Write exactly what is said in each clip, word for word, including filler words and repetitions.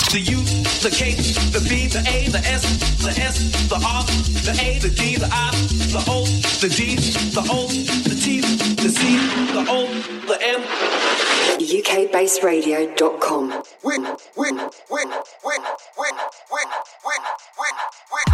the U, the K, the B, the A, the S, the S, the R, the A, the D, the I, the O, the D, the O, the T, the C, the O, the M. U K Bass Radio dot com. Win, win, win, win, win, win, win, win, win, win, win.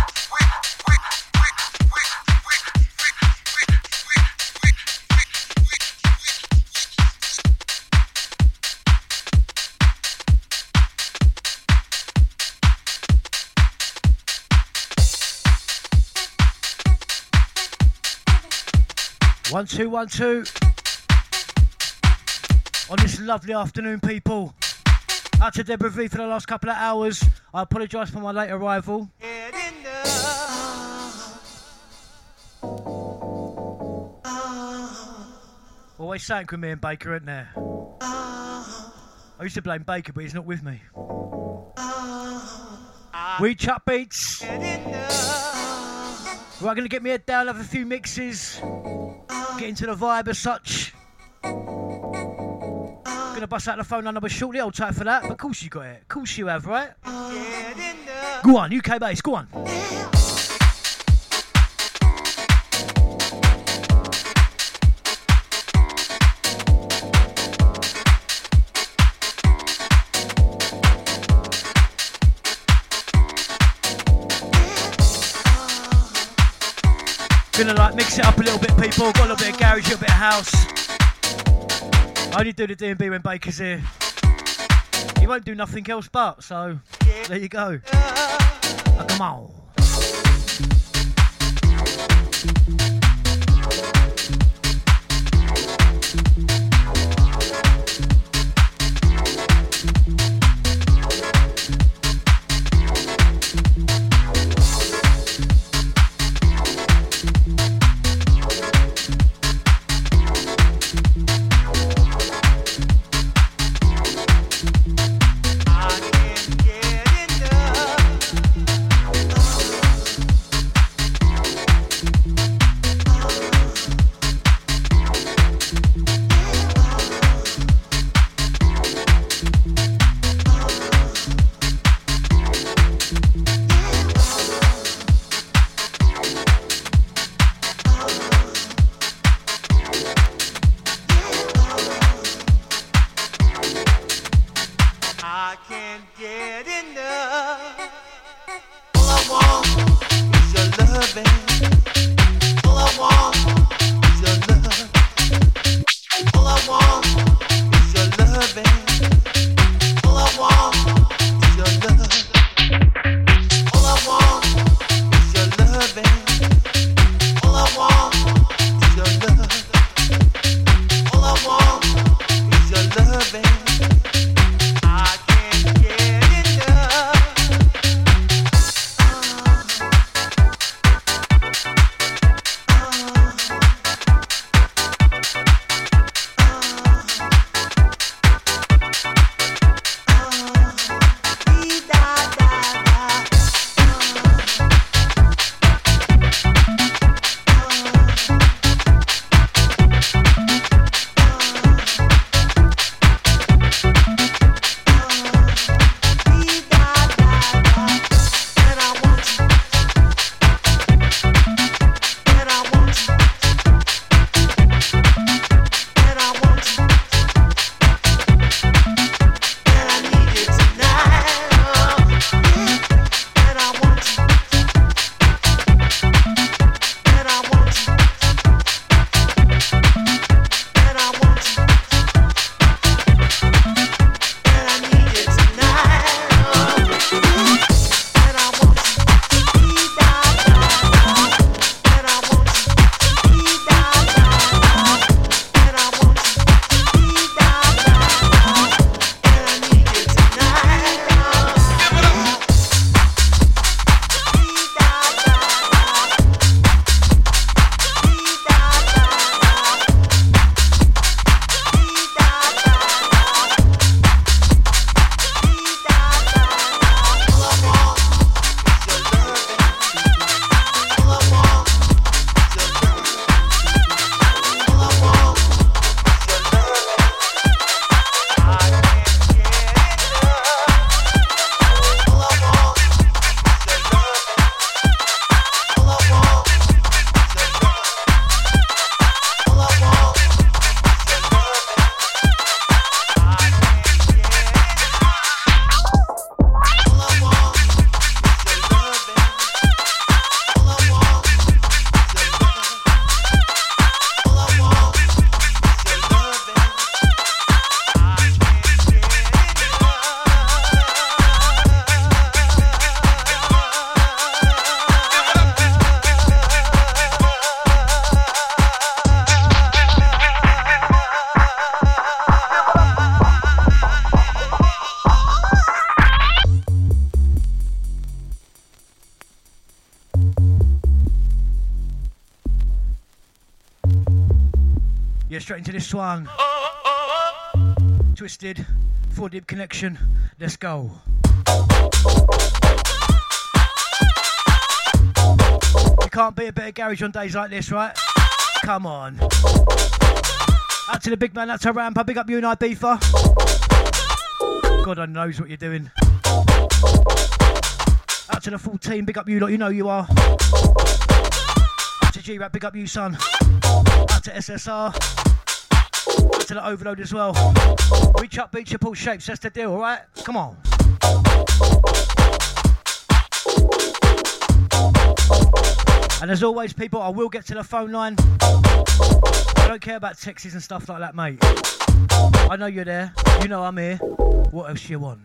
One, two, one, two. On this lovely afternoon, people. Out to Deborah V for the last couple of hours. I apologise for my late arrival. Always something with me and Baker, isn't there? I used to blame Baker, but he's not with me. We Chuck Beats. Right, going to get me head down, have a few mixes. Get into the vibe as such. Gonna bust out the phone number shortly, hold tight for that. But of course you got it. Of course you have, right? Go on, U K Bass, go on. Gonna like mix it up a little bit, people. Got a little bit of garage, a little bit of house. I only do the D and B when Baker's here. He won't do nothing else but, so there you go. Oh, come on. get straight into this one. Twisted, four deep connection. Let's go. You can't beat a bit of garage on days like this, right? Come on. Out to the big man, out to Rampa. Big up you and Ibiza. God, I knows what you're doing. Out to the full team. Big up you lot, you know you are. Out to G-Rap, big up you, son. Out to S S R. Out to the Overload as well. Reach up, beach, pull shapes. That's the deal, alright? Come on. And as always, people, I will get to the phone line. I don't care about texts and stuff like that, mate. I know you're there. You know I'm here. What else you want?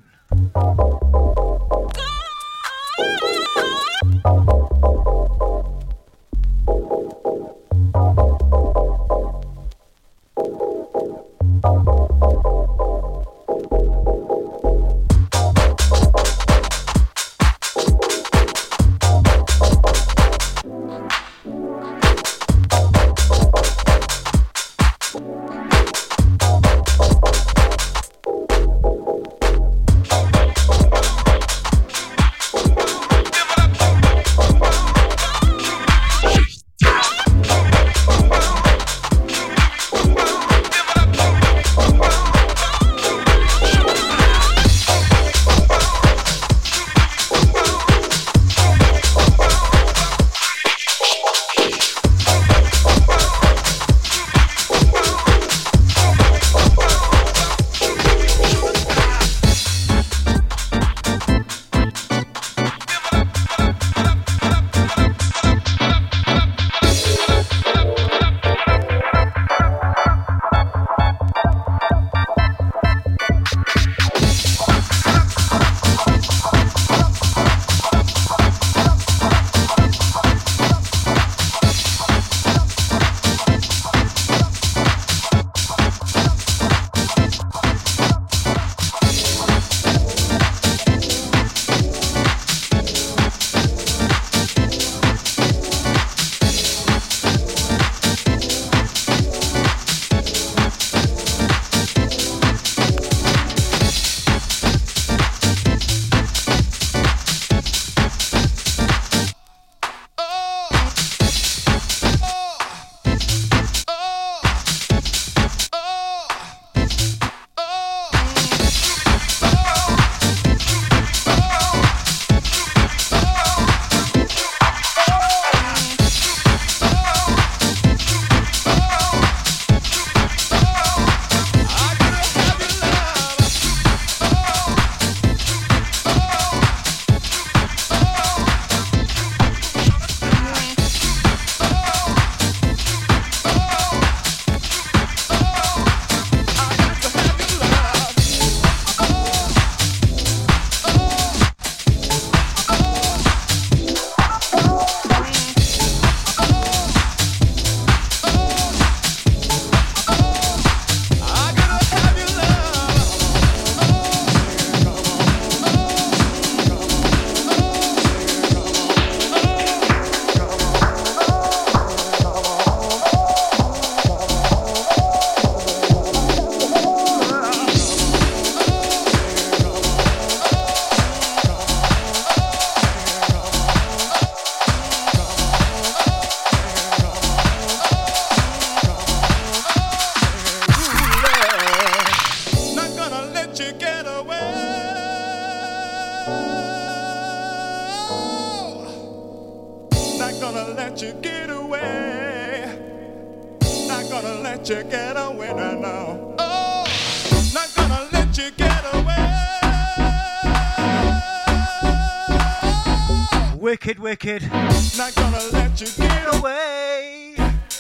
Wicked, wicked. Not gonna let you get away.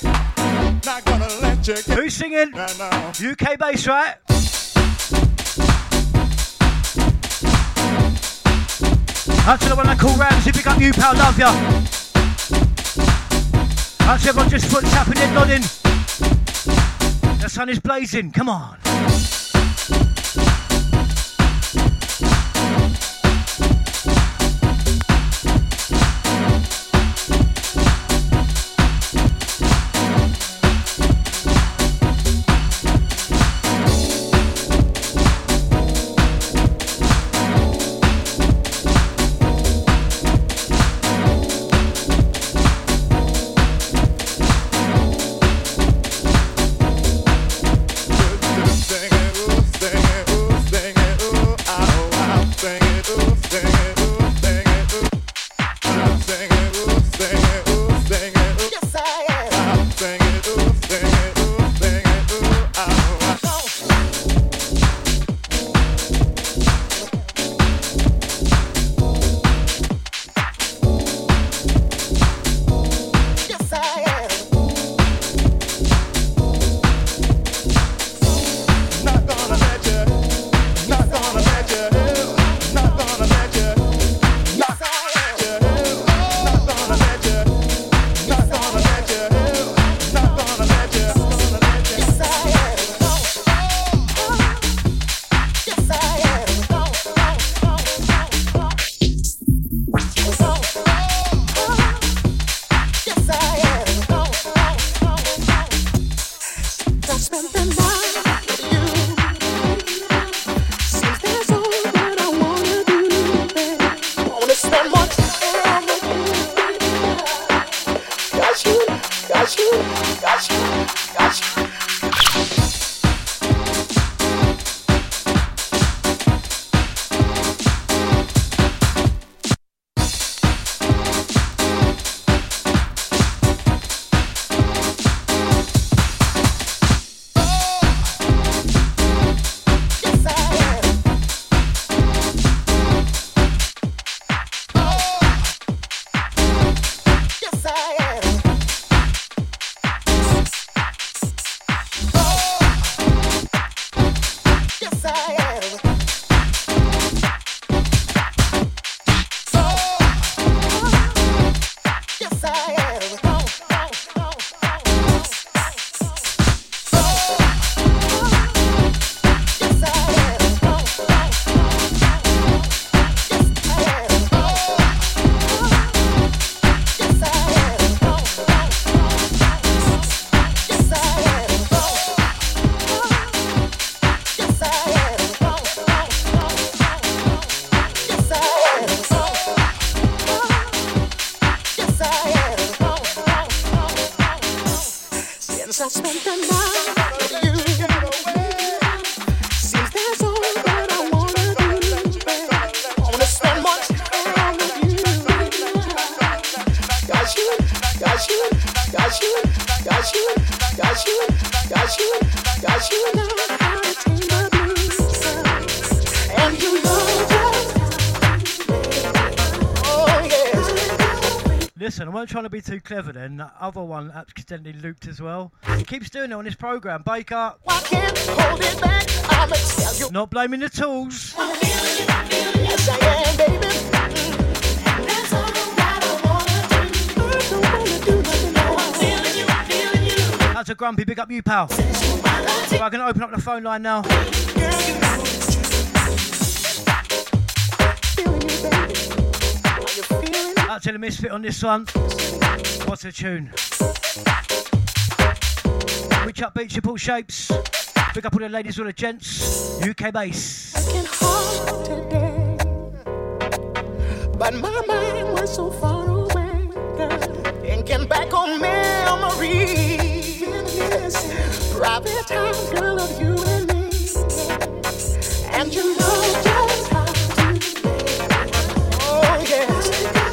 Not gonna let you get Who's singing? No, no. U K bass, right? Out to the one I call Ramsey, pick up you, pal, love ya. Out to everyone just foot tapping and nodding. The sun is blazing, come on. Listen, I weren't trying to be too clever then. That other one accidentally looped as well. He keeps doing it on this programme. Baker. I can't hold it back. I'ma tell you. Not blaming the tools. Yes, I am, baby. That's all that I wanna do. I don't wanna do nothing more. I'm feeling you, I'm feeling you. That's a Grumpy, big up you, pal. Right, I'm going to open up the phone line now. Out to the Misfit on this one. What's a tune? Reach up, beats, your pull shapes. Big up all the ladies, all the gents. U K bass. Working hard today, but my mind was so far away, girl. Thinking back on memories, private time, girl, of you and me. And you know just how to. Oh yes.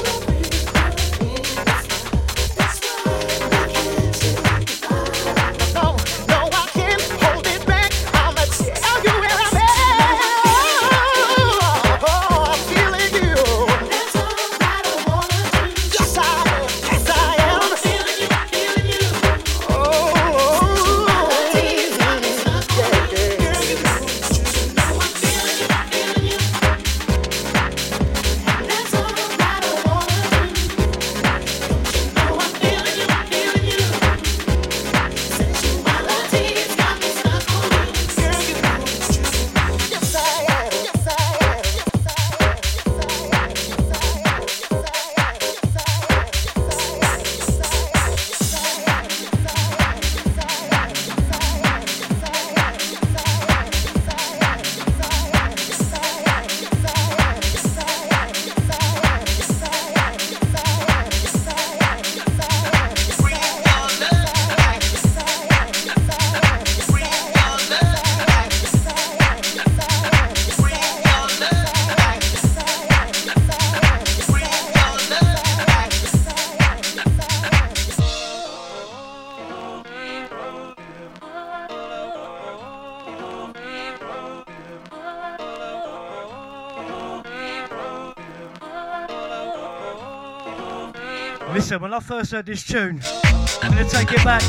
Listen, when I first heard this tune, I'm going to take it back.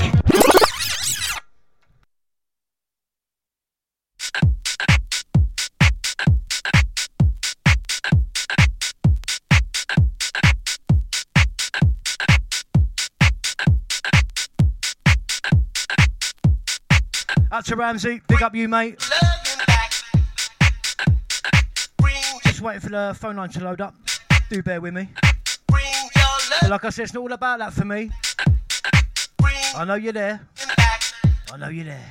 Out to Ramsey, big up you, mate. Just waiting for the phone line to load up. Do bear with me. But like I said, it's not all about that for me. I know you're there. I know you're there.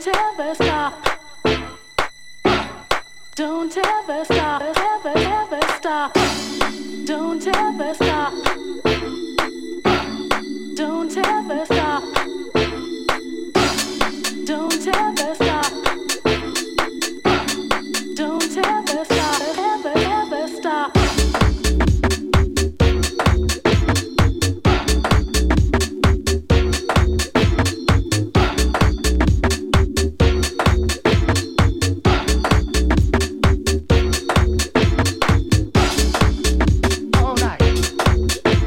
Don't ever stop. Don't ever stop. Ever, ever stop. Don't ever stop. Don't ever stop. Don't ever stop. Don't ever stop. Ever, ever stop. All night.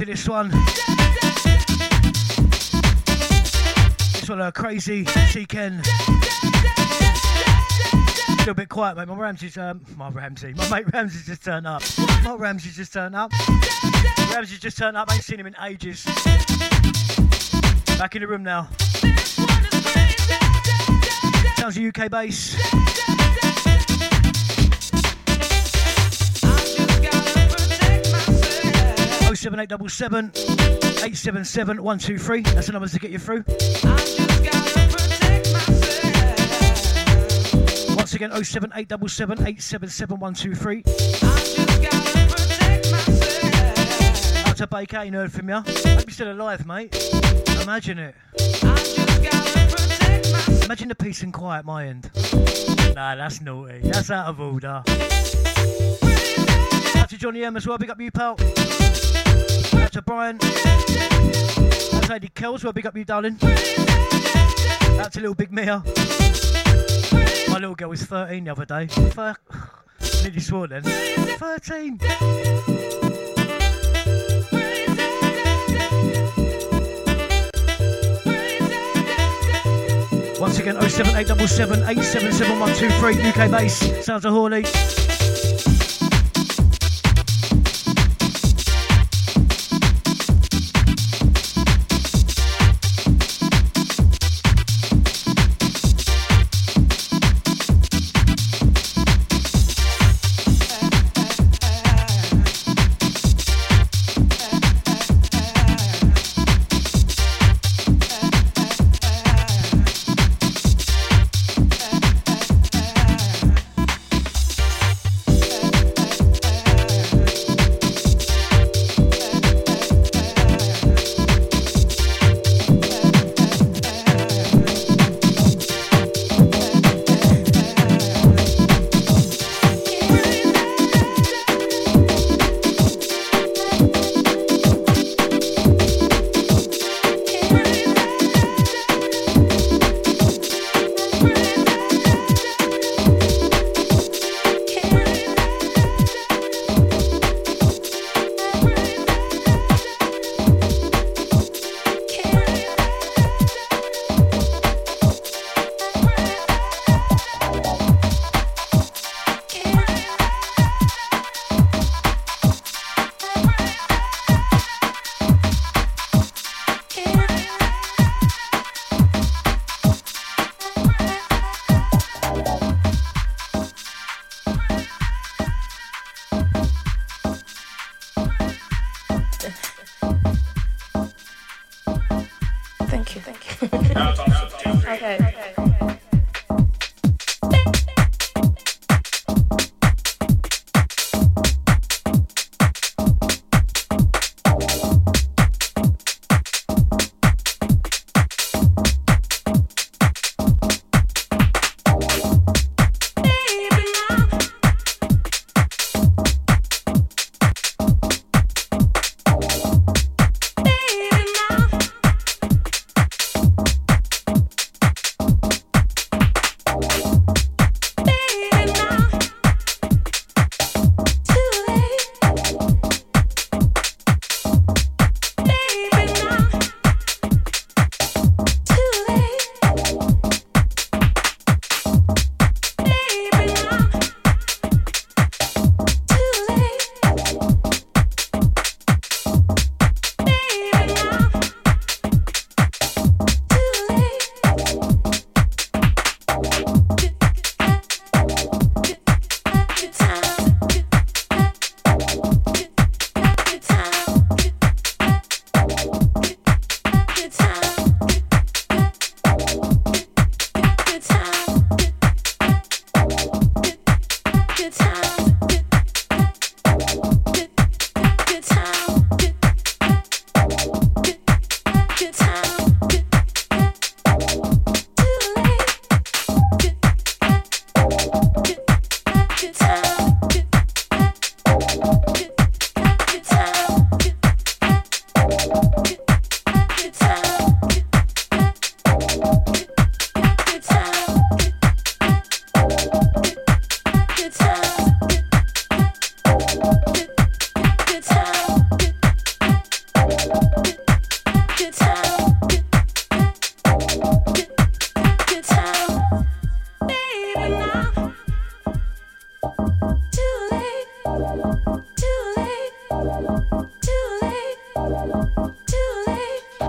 to this one. This one, uh, Crazy, C Ken. A little bit quiet, mate. My Ramsey's, um, my Ramsey, my mate Ramsey's just turned up. My Ramsey's just turned up. Ramsey's just turned up. I ain't seen him in ages. Back in the room now. Sounds of U K bass. oh seven eight seven seven, eight seven seven, one two three. That's the numbers to get you through. Once again, oh seven eight seven seven, eight seven seven, one two three. Out to Baker, ain't heard from you. Hope you're still alive, mate. Imagine it. Imagine the peace and quiet at my end. Nah, that's naughty. That's out of order. Out to Johnny M as well, big up you, pal. Out to Brian. Out to Lady Kel as well, big up you, darling. Out to little Big Mia. My little girl was thirteen the other day. Fuck. Nearly swore then. thirteen. Once again, oh seven eight seven seven, eight seven seven, one two three. U K bass. Sounds of Horley.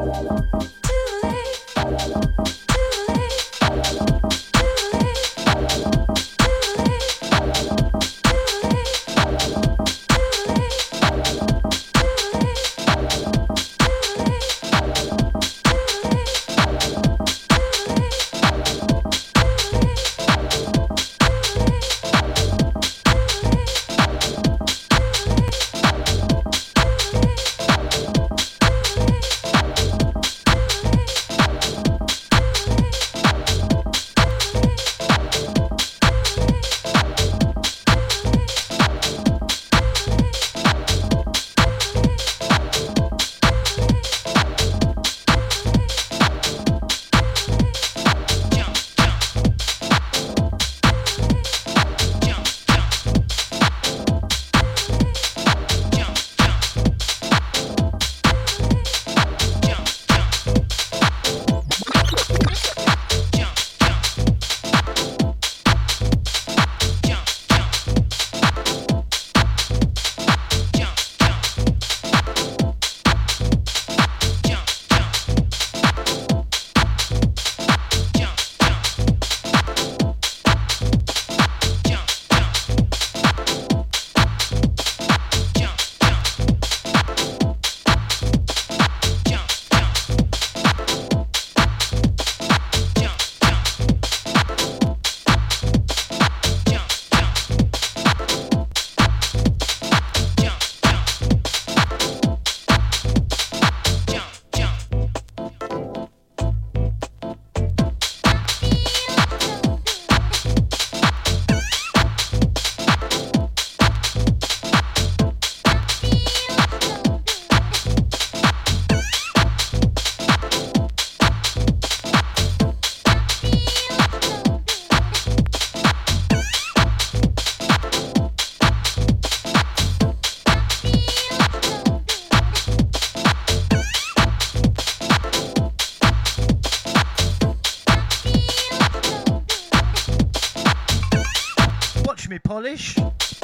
Polish.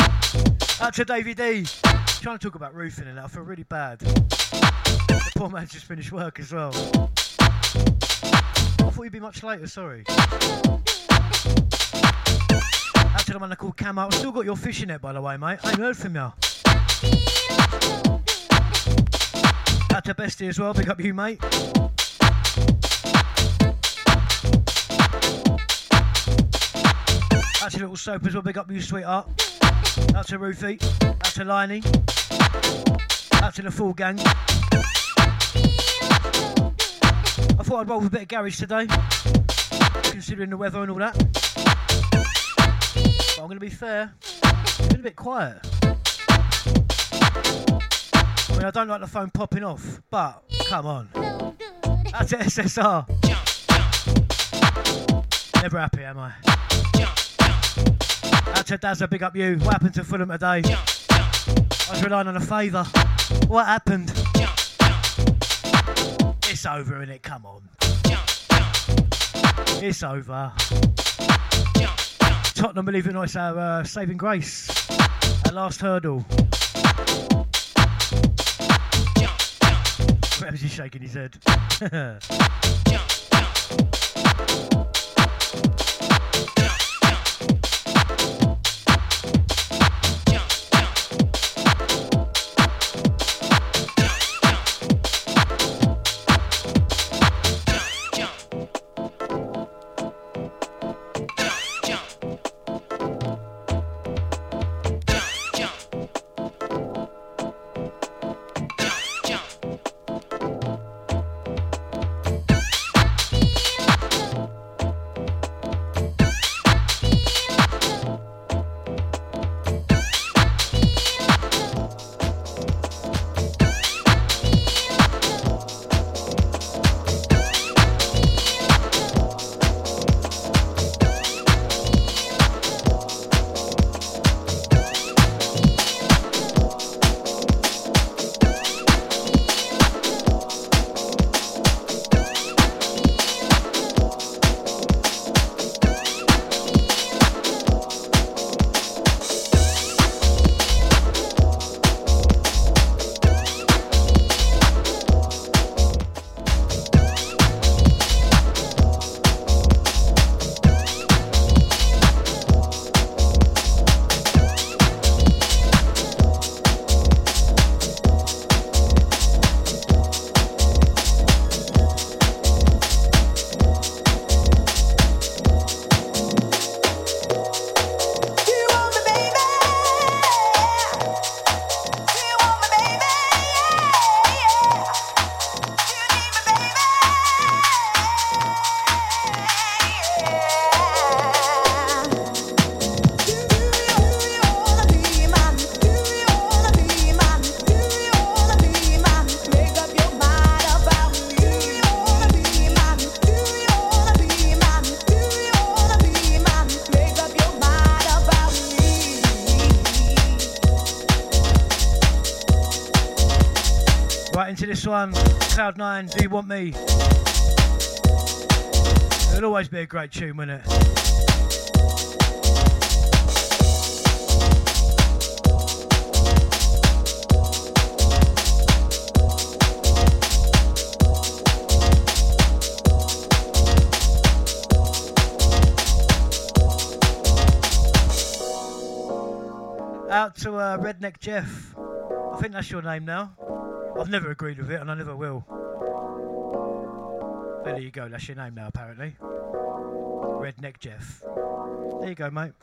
Out to Davey D. Trying to talk about roofing and that. I feel really bad. The poor man just finished work as well. I thought you'd be much later, sorry. Out to the man called Camo. I've still got your fishing net, by the way, mate. I ain't heard from you. Out to Bestie as well. Pick up you, mate. Out to Little Soap as well, big up you, sweetheart. Out to Roofy, out to Liney, out to the full gang. I thought I'd roll with a bit of garage today, considering the weather and all that. But I'm going to be fair, it's been a bit quiet. I mean, I don't like the phone popping off, but come on. Out to S S R. Never happy, am I? Out to Dazza, big up you. What happened to Fulham today? I was relying on a favour. What happened? It's over, innit? Come on. It's over. Tottenham, believe it or not, it's our uh, saving grace. Our last hurdle. Ramsey shaking his head. to this one. Cloud nine, Do You Want Me? It'll always be a great tune, won't it? Out to uh, Redneck Jeff. I think that's your name now. I've never agreed with it and I never will. But there you go, that's your name now apparently. Redneck Jeff. There you go, mate.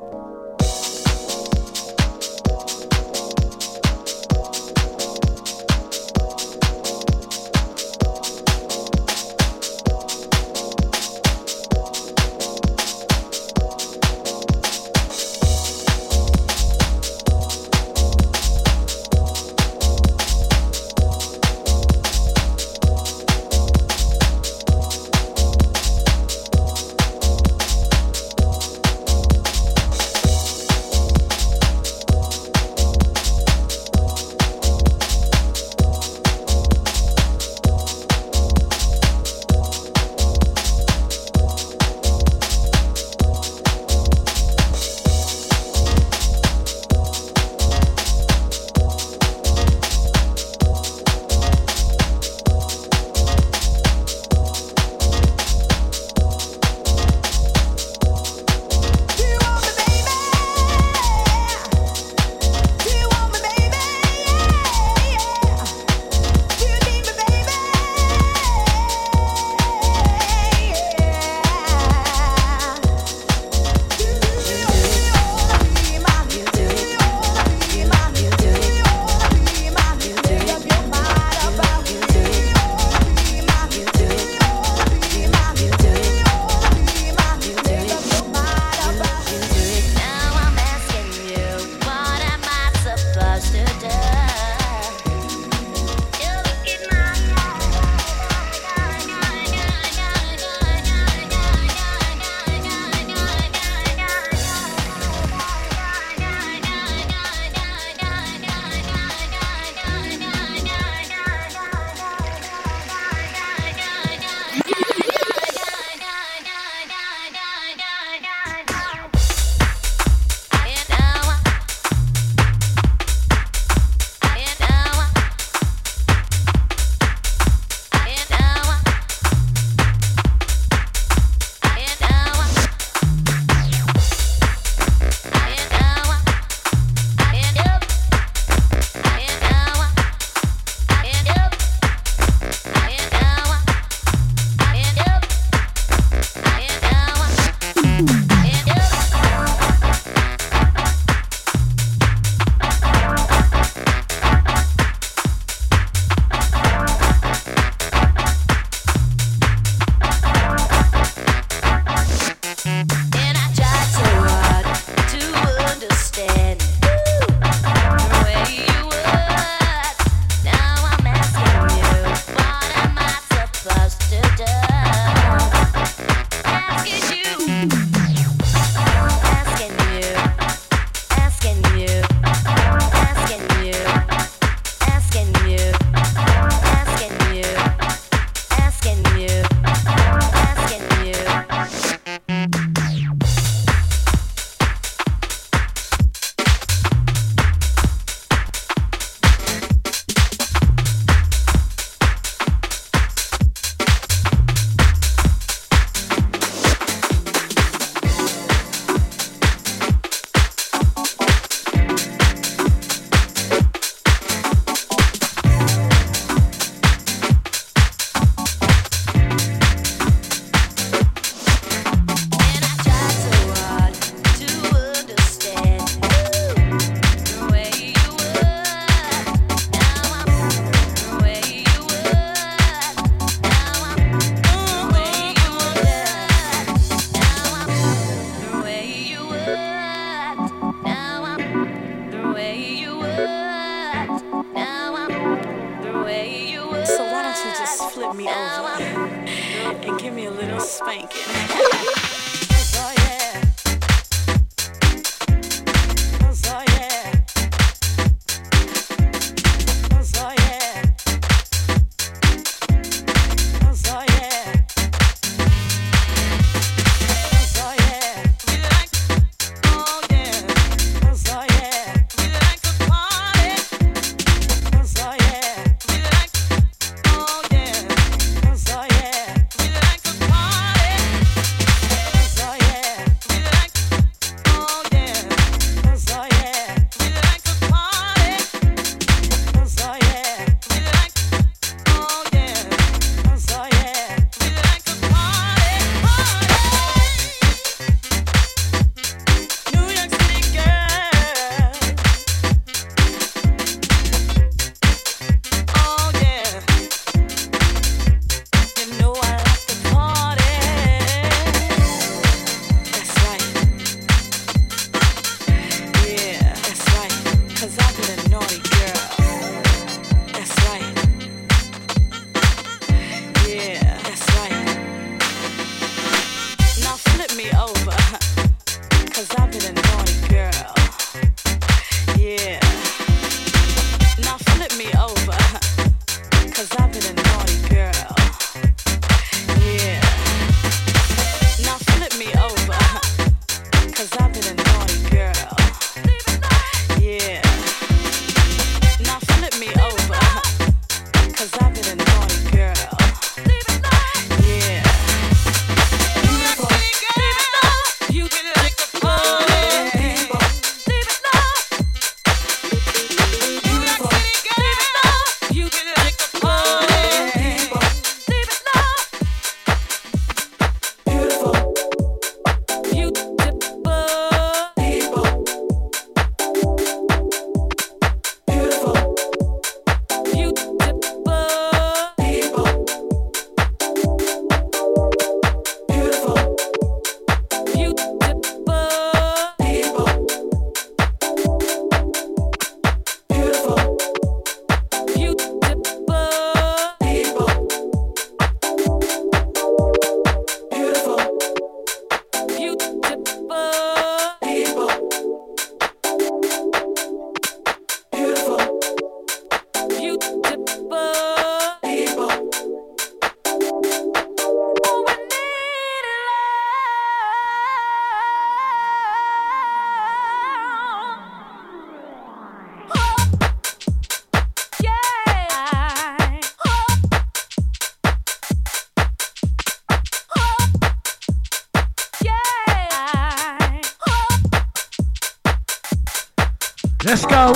Let's go.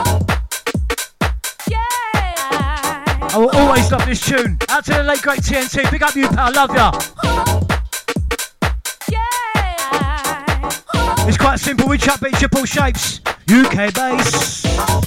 I will always love this tune. Out to the late great T N T. Big up you, pal. Love ya. It's quite simple. We chat beats, you pull shapes. U K bass.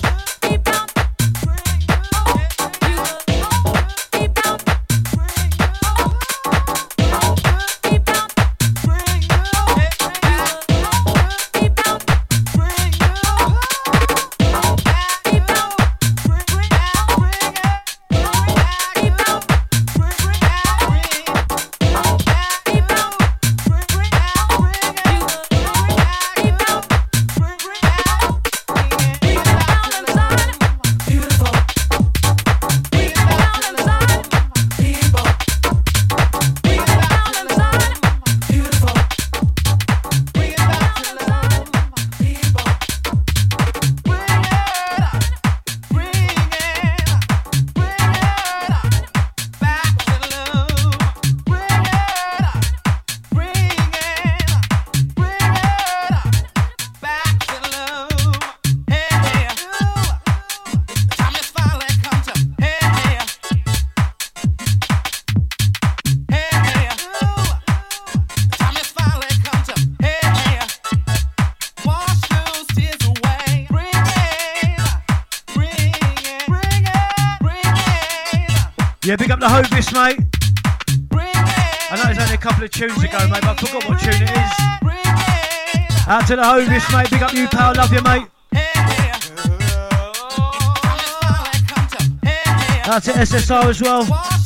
Yeah, big up the Hovis, mate. I know it's only a couple of tunes ago, mate, but I forgot what tune it is. Out to the Hovis, mate. Big up you, pal. Love you, mate. Out to S S R as well.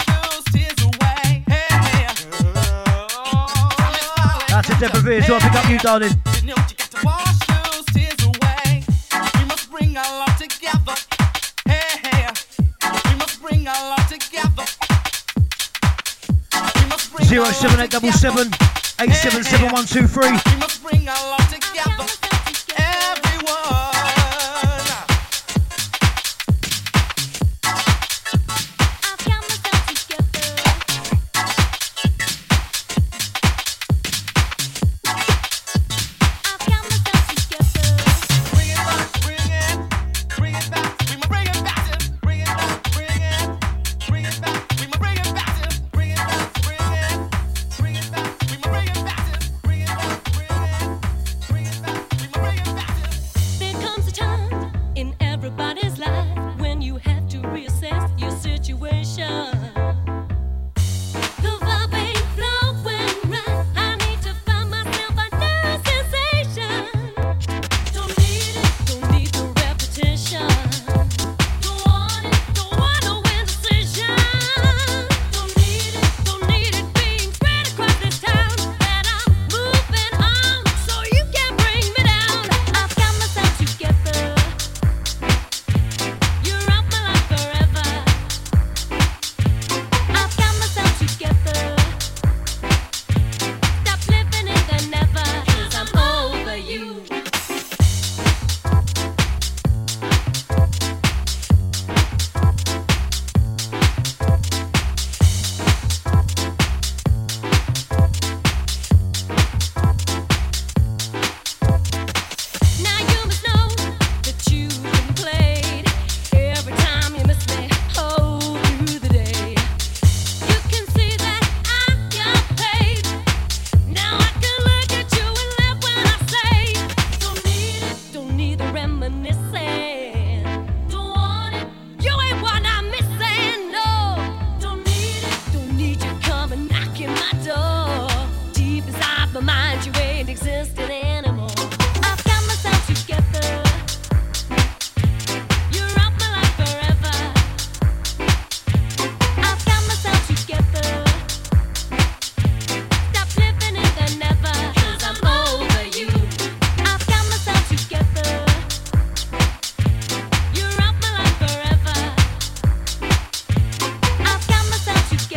Out to Deborah V as well. Big up you, darling. Zero seven eight double seven eight seven seven one two three. We must bring our love together, everyone.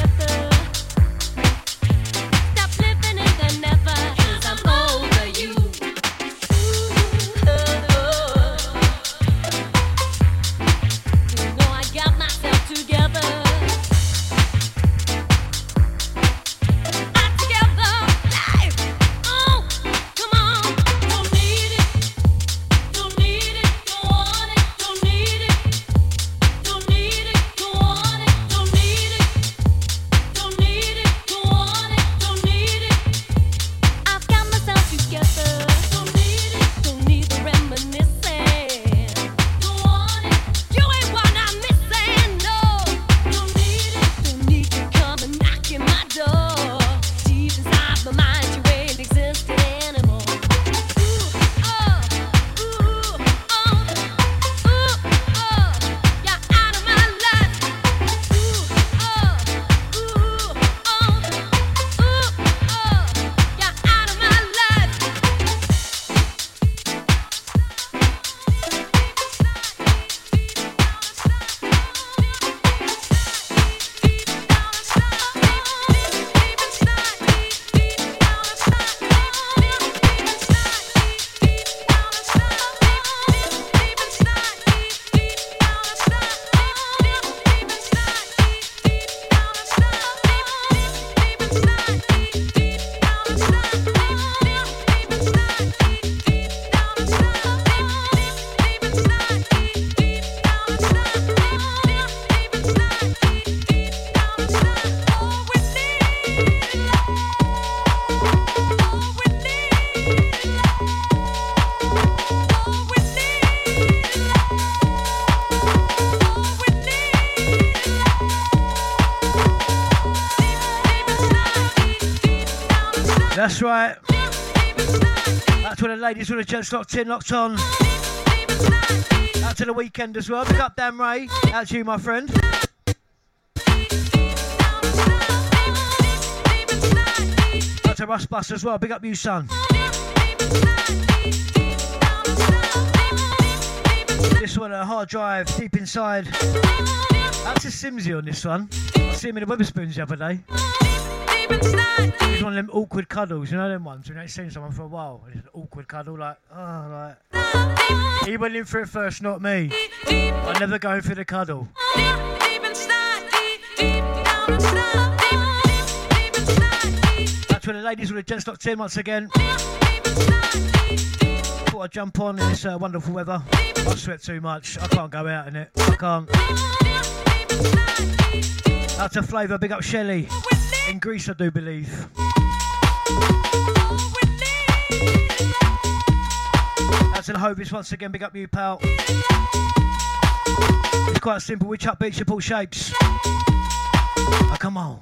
Stop living in the never, 'cause I'm over you. That's right. Out to the ladies, all the gents locked in, locked on. Out to the weekend as well. Big up Dan Ray. Out to you, my friend. Out to Russ Bus as well. Big up you, son. This one, a hard drive, deep inside. Out to Simsy on this one. I see him in the Weatherspoons the other day. He's one of them awkward cuddles, you know them ones when you ain't seen someone for a while. And it's an awkward cuddle, like, oh, like. He went in for it first, not me. I never go in for the cuddle. That's where the ladies with the gents locked in once again. Thought I'd jump on in this uh, wonderful weather. I sweat too much. I can't go out in it. I can't. Out to Flavour, big up Shelley. In Greece, I do believe. Out to the Hovis once again, big up you, pal. It's quite simple. We chuck beats, you pull shapes. Oh, come on.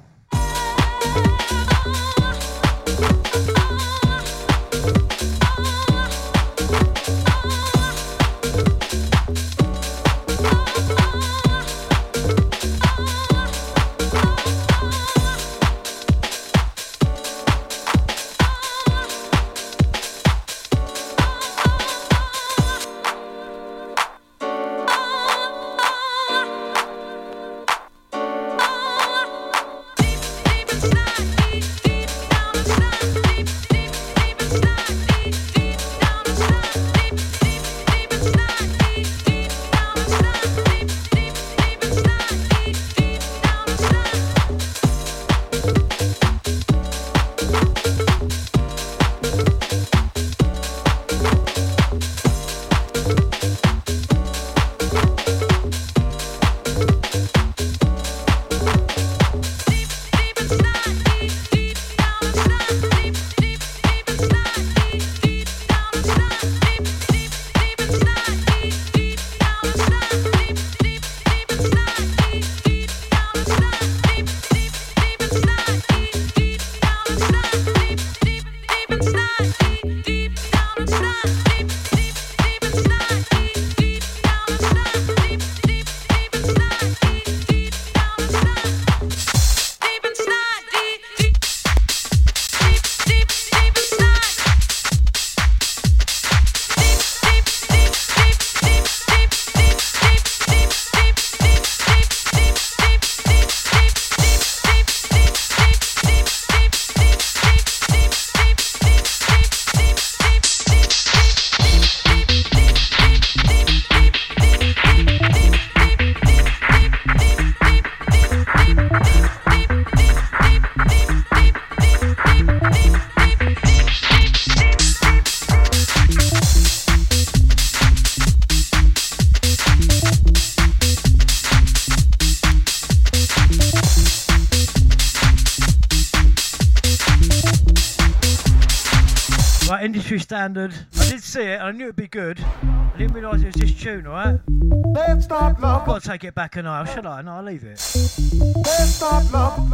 Industry standard. I did see it and I knew it'd be good. I didn't realise it was this tune, alright? Let's start love. I've got to take it back an aisle, should I? No, I'll leave it. Let's start love.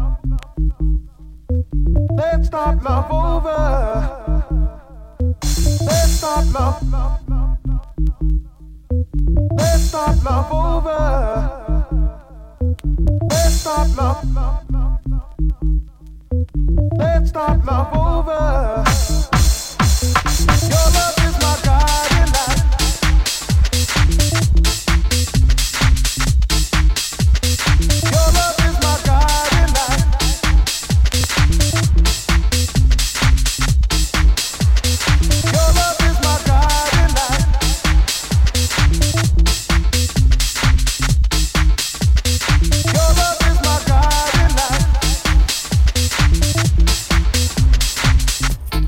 Let's start love over. Let's start love. Let's start love over. Let's start love. Let's start love over. Your love is my guiding light. Your love is my guiding light. Your love is my guiding light. Your love is my guiding light.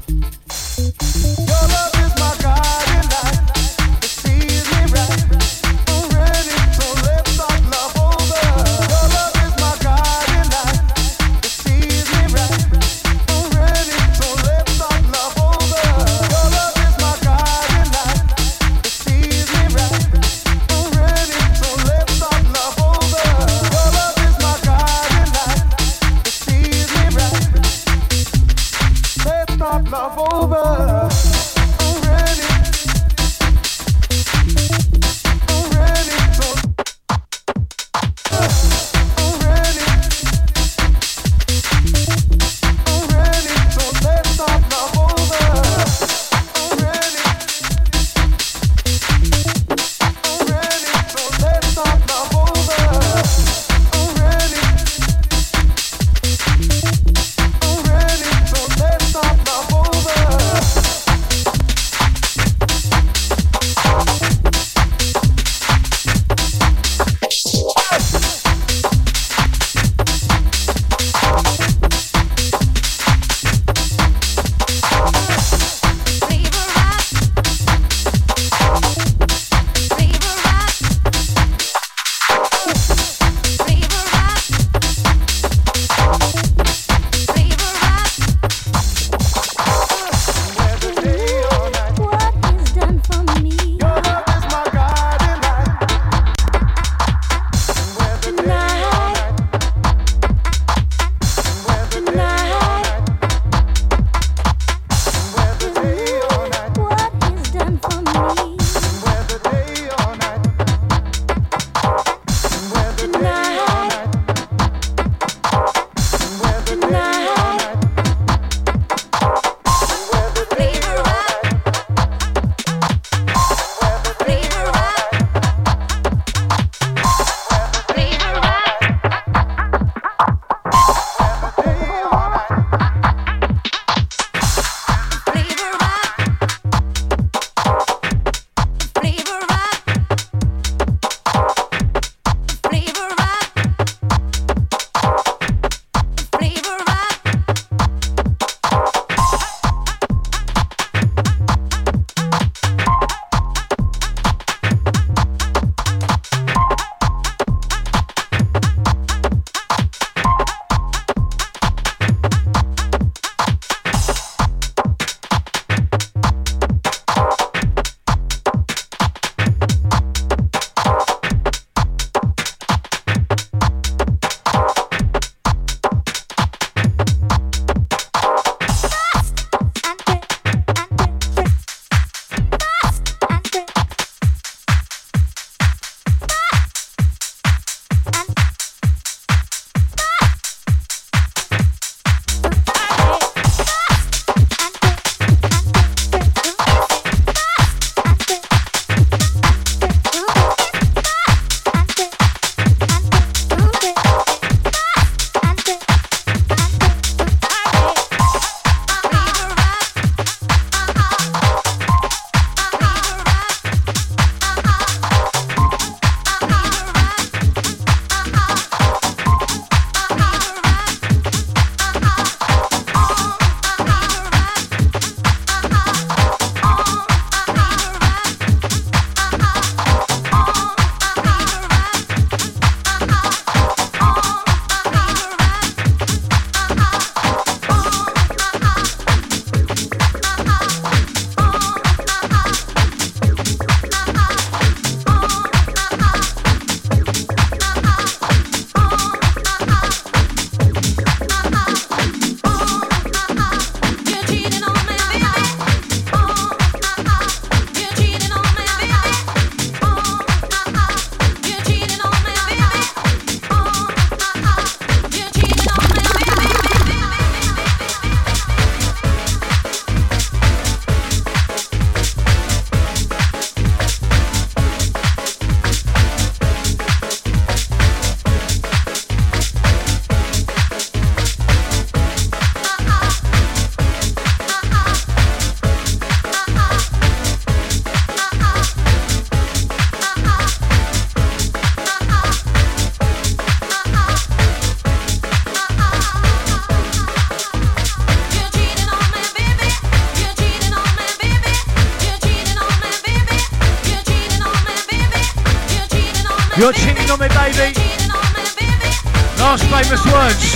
You're cheating on me, baby. Last famous words.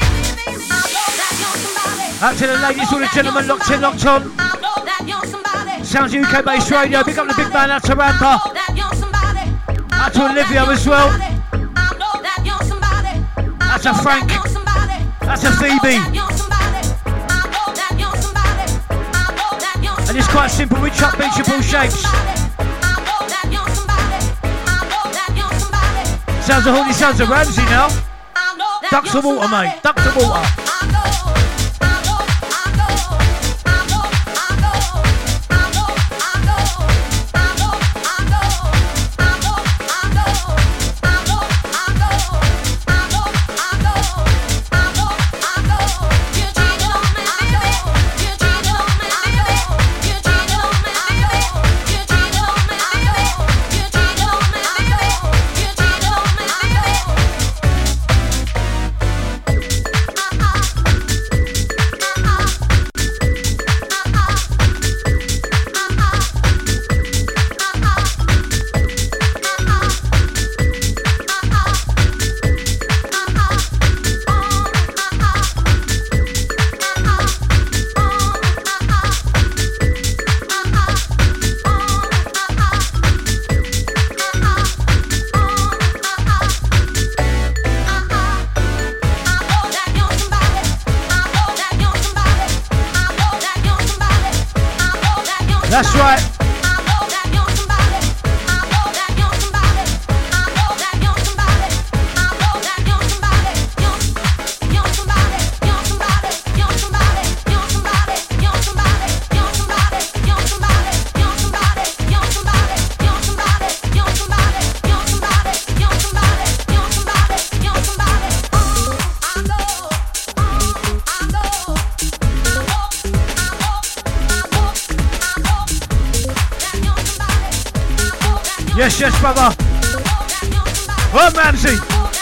Out to the ladies, all the gentlemen locked in, locked on. Sounds U K based radio. Big up the big man, out to Rampa. Out to Olivia as well. Out to Frank. Out to Phoebe. And it's quite simple, we chuck beachable shapes. Sounds of horny, sounds of Ramsey now. Ducks of water, mate, ducks of water. That's right. Yes, yes, brother. Oh, Ramsey.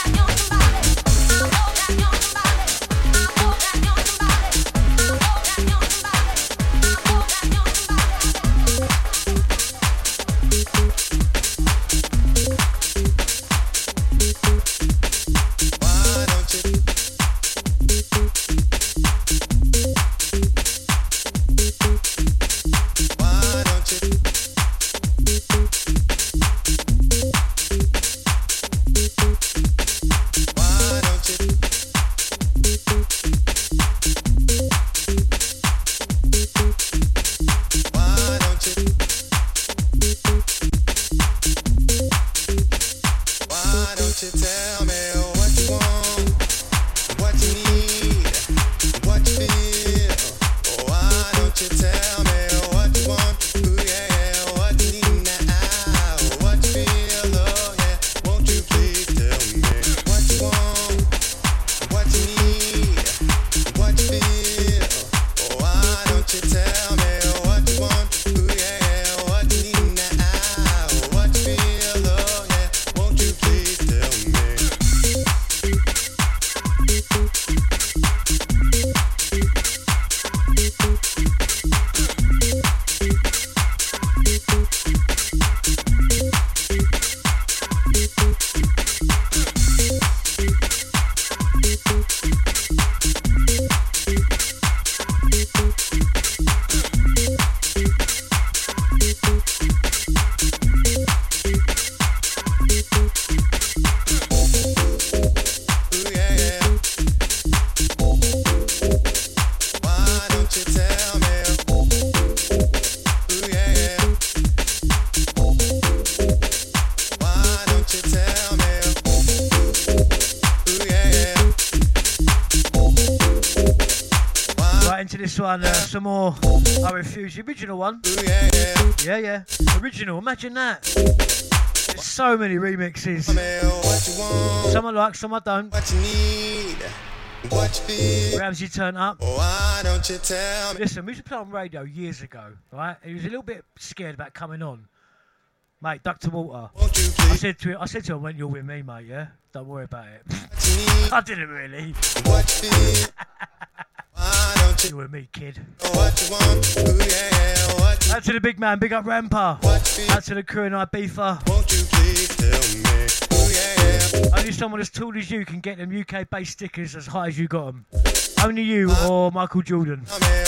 One, uh, some more I Refuse, the original one. Yeah, yeah, original, imagine that. There's so many remixes. Some I like, some I don't. Ramsey turned up. Listen, we used to play on radio years ago, right? He was a little bit scared about coming on. Mate, duck to water. I said to him, I said to him, when you're with me, mate, yeah? Don't worry about it. I didn't really. You with me, kid. Out to the big man, big up Rampa. Out to the crew in Ibiza. Only someone as tall as you can get them U K-based stickers as high as you got them. Only you or Michael Jordan.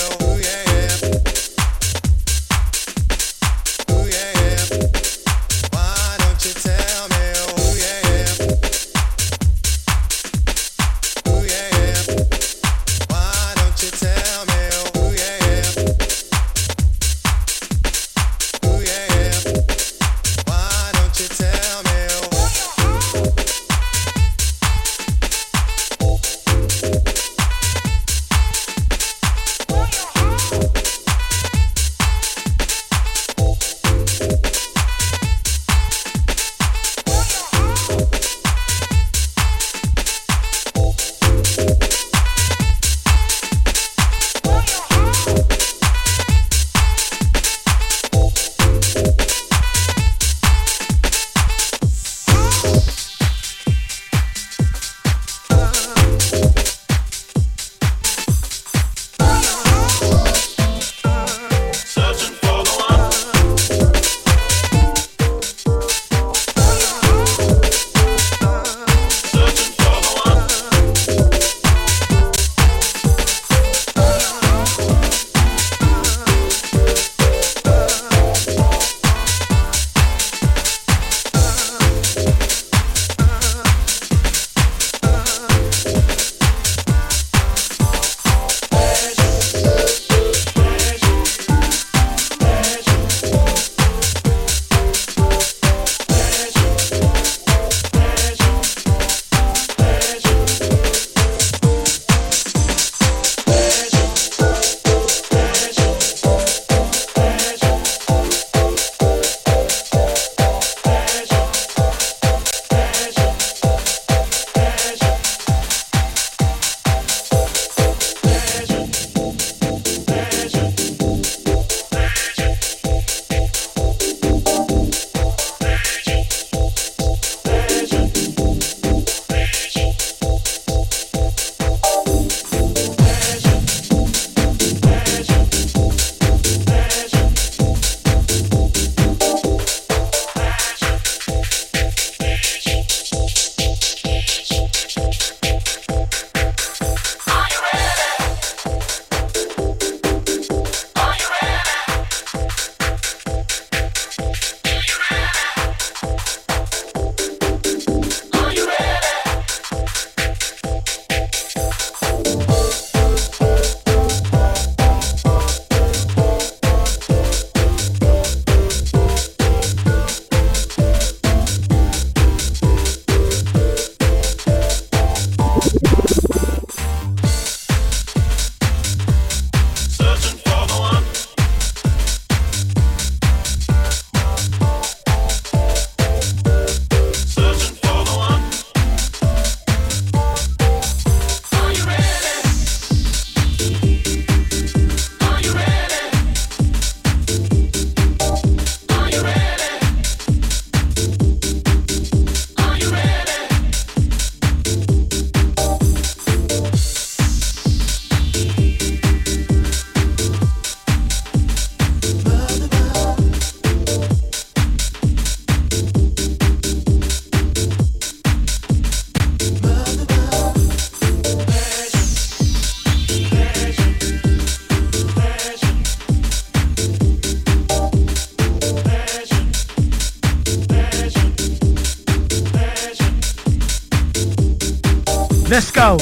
Let's go.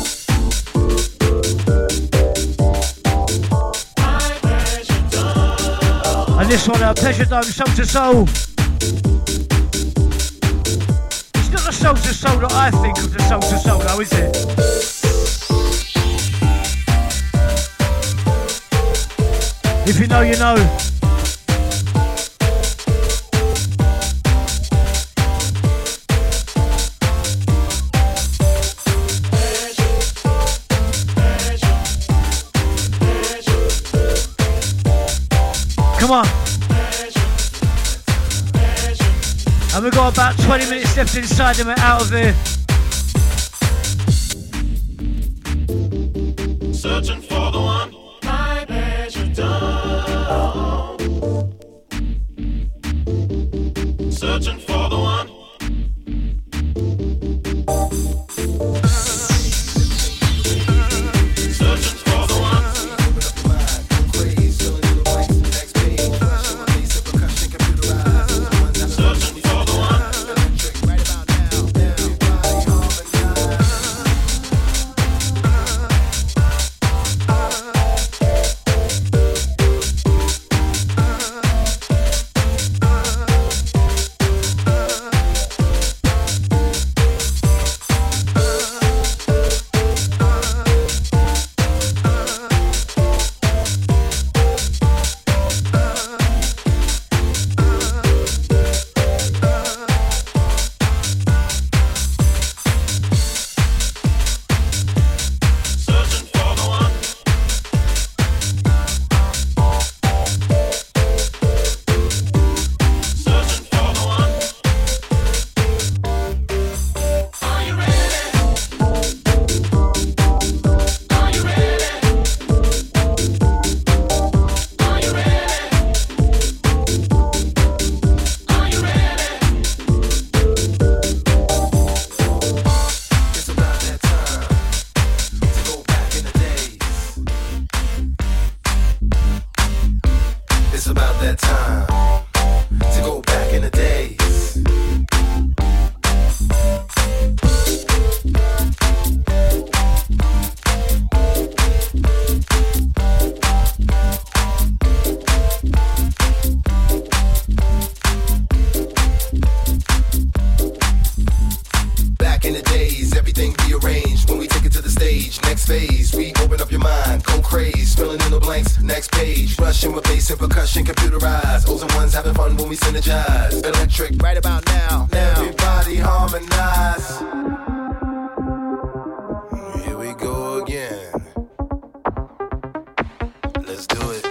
And this one, uh, Pleasure Dome, Soul to Soul. It's not the Soul to Soul that I think of the Soul to Soul though, is it? If you know, you know. Come on. And we've got about twenty minutes left inside and we're out of here. Searching for the one. My pleasure done. Searching for the one. about that time to go back in the days. Back in the days, everything rearranged when we take it to the stage. Next phase, we open up your mind, go crazy, filling in the blanks. Next page, rushing with bass and percussion, computerized. O's and ones having fun when we synergize. Electric, right about now. Now everybody harmonize. Here we go again. Let's do it.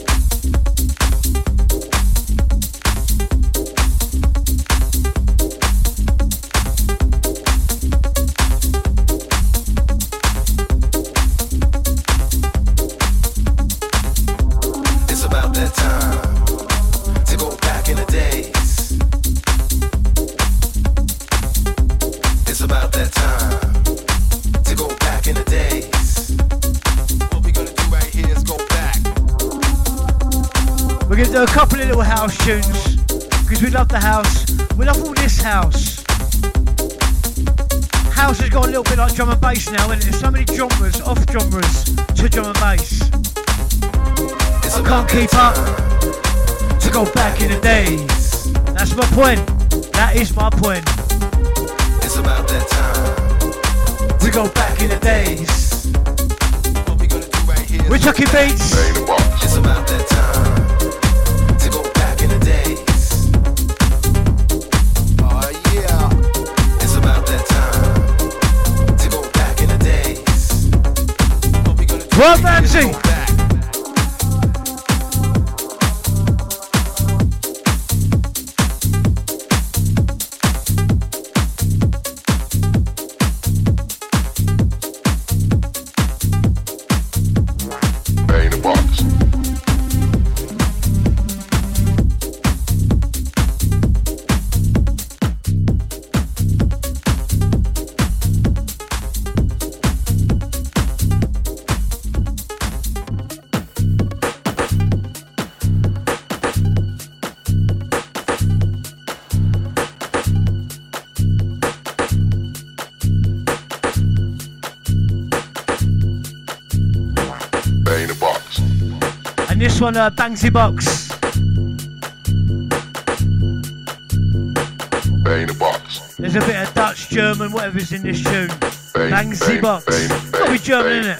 We're going to do a couple of little house tunes because we love the house. We love all this house. House has got a little bit like drum and bass now, and there's so many genres, off genres to drum and bass. I can't keep up to go back in the days. That's my point. That is my point. It's about that time to go back in the days. What we gonna do right here? We're chucking beats. It's about that time. Well, Nancy! This one, uh, Bangsy Box. Box. There's a bit of Dutch, German, whatever's in this tune. Bangsy Box. Gotta be German, innit?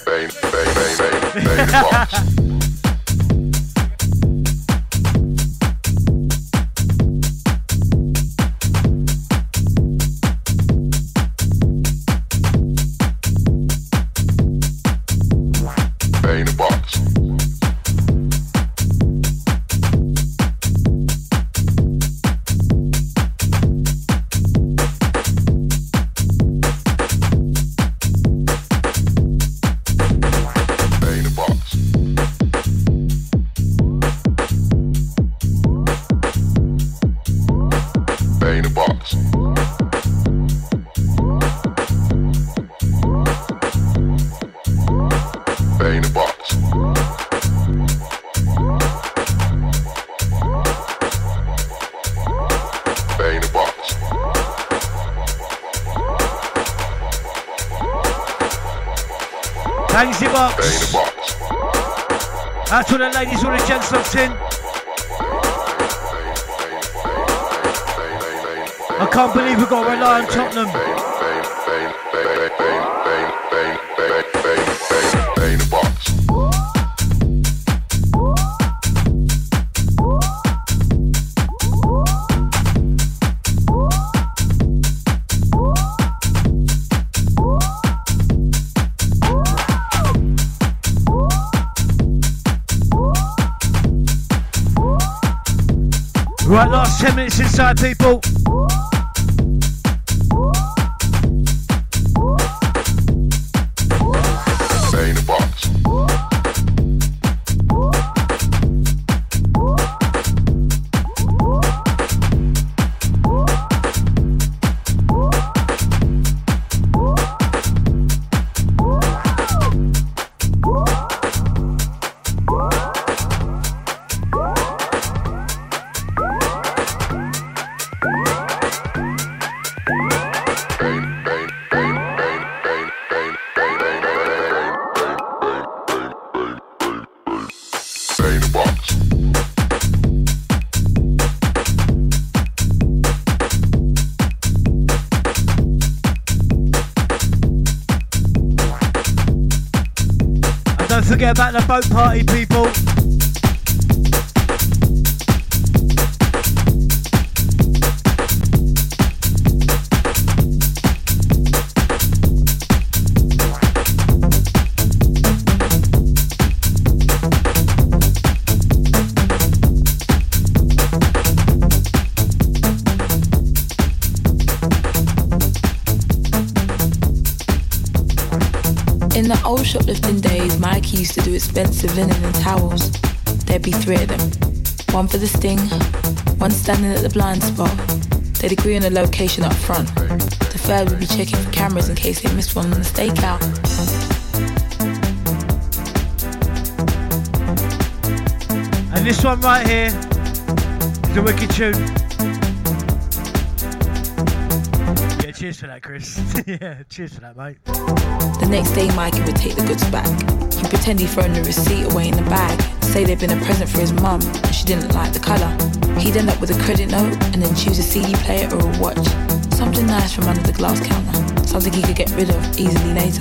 Bangsy Box. Out to the ladies, all the gents locked in. I can't believe we've got to rely on Tottenham. Right, last ten minutes inside, people. Stay in the box. Don't forget about the boat party, people. In the old shoplifting days, Mikey used to do expensive linen and towels. There'd be three of them. One for the sting, one standing at the blind spot. They'd agree on a location up front. The third would be checking for cameras in case they missed one on the stakeout. And this one right here is a wicked tune. Yeah, cheers for that, Chris. Yeah, cheers for that, mate. The next day, Mikey would take the goods back. He'd pretend he'd thrown the receipt away in the bag, say they'd been a present for his mum and she didn't like the colour. He'd end up with a credit note and then choose a C D player or a watch. Something nice from under the glass counter. Something he could get rid of easily later.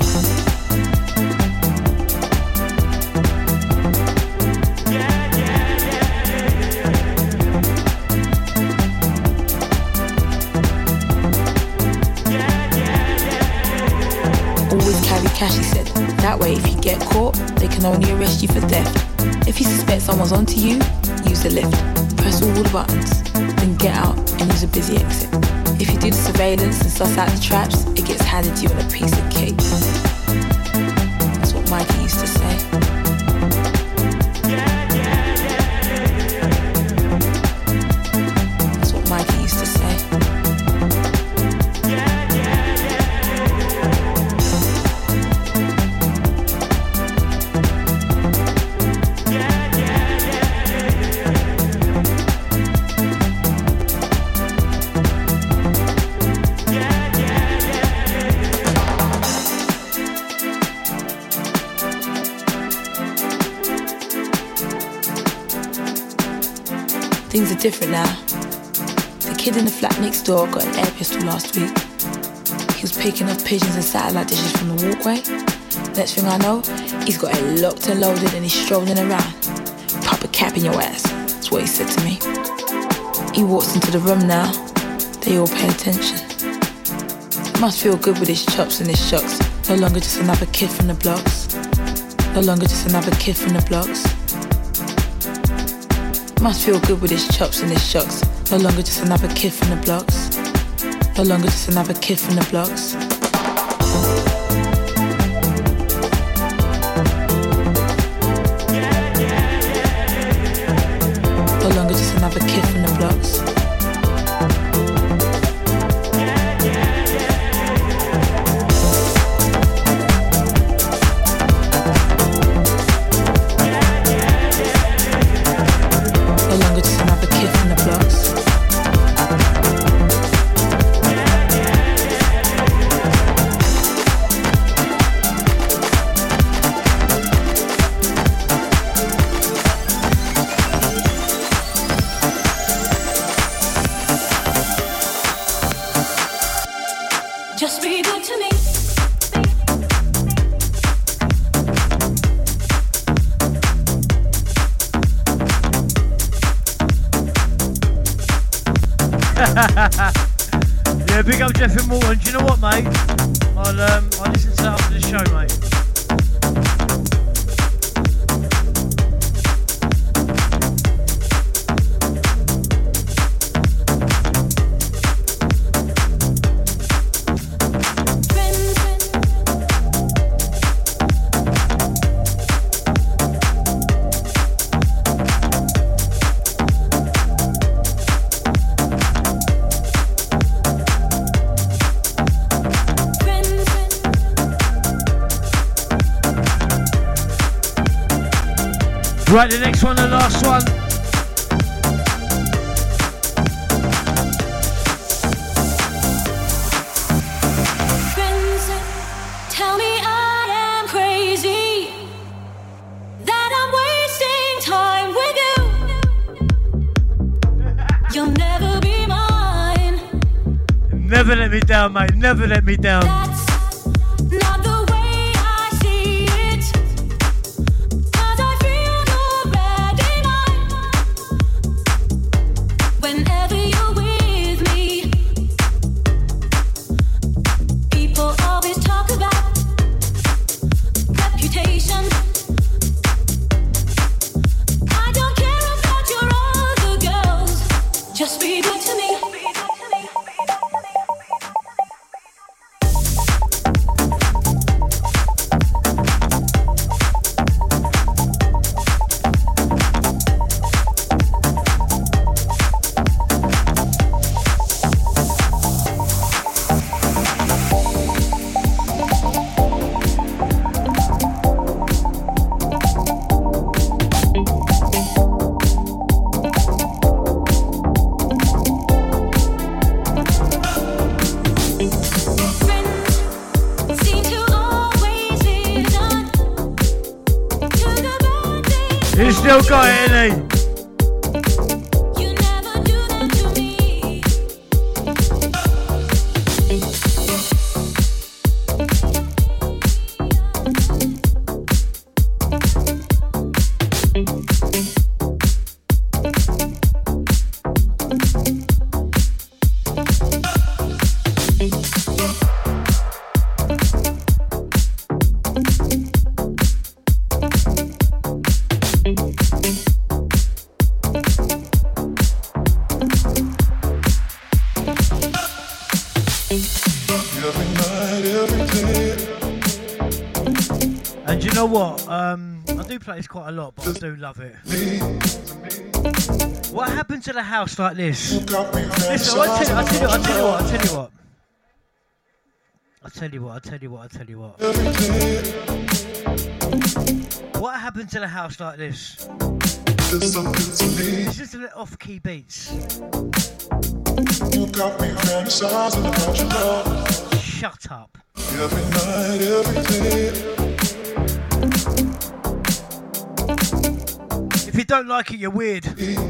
Cash, he said. That way, if you get caught, they can only arrest you for theft. If you suspect someone's onto you, use the lift. Press all the buttons, then get out and use a busy exit. If you do the surveillance and suss out the traps, it gets handed to you on a piece of cake. That's what Mikey used to say. That's what Mikey used to say. Things are different now. The kid in the flat next door got an air pistol last week. He was picking up pigeons and satellite dishes from the walkway. Next thing I know, he's got it locked and loaded and he's strolling around. Pop a cap in your ass, that's what he said to me. He walks into the room now, they all pay attention. Must feel good with his chops and his shocks. No longer just another kid from the blocks. No longer just another kid from the blocks. Must feel good with his chops and his shocks. No longer just another kid from the blocks. No longer just another kid from the blocks. No longer just another kid from the blocks. Yeah, big up Jeff and Morton. Do you know what, mate? I'll um, I'll listen to that after the show, mate. Right, the next one, the last one. Friends, tell me I am crazy, that I'm wasting time with you. You'll never be mine. Never let me down, mate. Never let me down. That's not the way I see it. He's still got it, ain't he? What? Um, I do play this quite a lot, but I do love it. What happened to the house like this? Listen, I tell you, I tell you, I tell you what, I tell you what. I tell you what, I tell you what, I tell you what. What happened to the house like this? It's just a little off-key beats. Shut up. Every night, every day. If you don't like it, you're weird.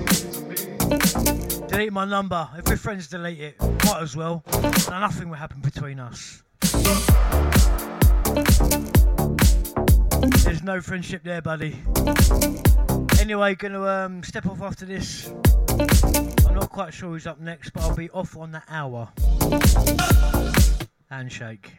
Delete my number. If your friends delete it, might as well. And nothing will happen between us. There's no friendship there, buddy. Anyway, gonna um, step off after this. I'm not quite sure who's up next, but I'll be off on that hour. Handshake.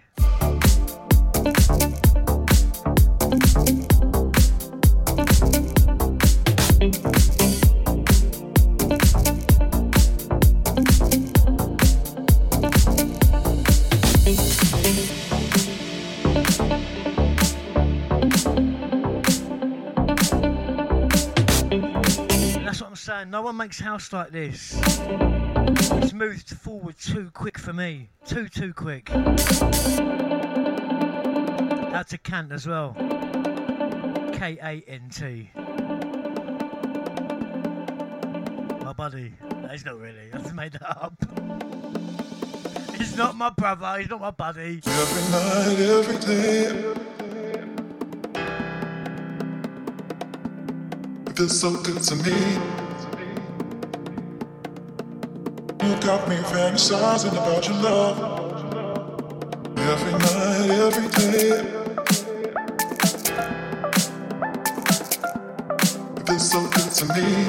That's what I'm saying. No one makes house like this. It's moved forward too quick for me. Too, too quick. Out to Kant as well. K A N T. My buddy. No, he's not really. I just made that up. He's not my brother. He's not my buddy. Every night, every day. It feels so good to me. You got me fantasizing about your love. Every night, every day. It feels so good to me.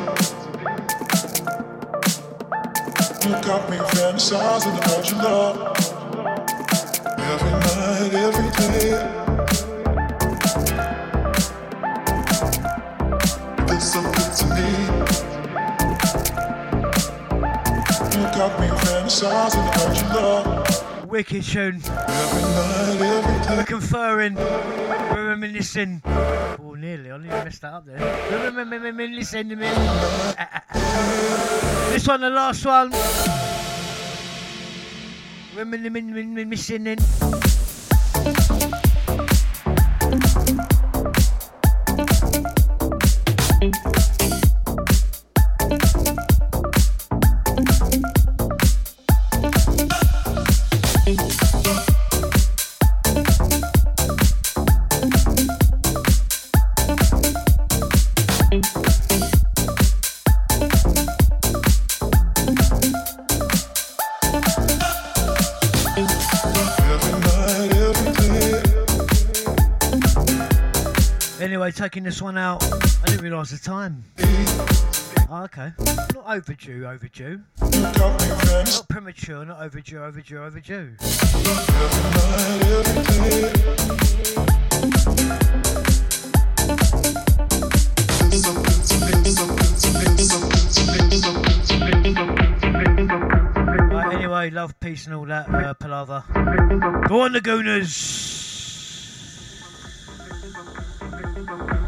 You got me fantasizing about your love. Every night, every day. It feels so good to me. You got me fantasizing about your love. Wicked tune. Every night, every day. We're conferring. We're reminiscing. Oh, nearly. I nearly messed that up there. We're reminiscing. This one, the last one. Reminiscing. Anyway, taking this one out. I didn't realise the time. Oh, okay. Not overdue, overdue. Not premature, not overdue, overdue, overdue. Right, anyway, love, peace and all that, uh, palaver. Go on, the Gooners!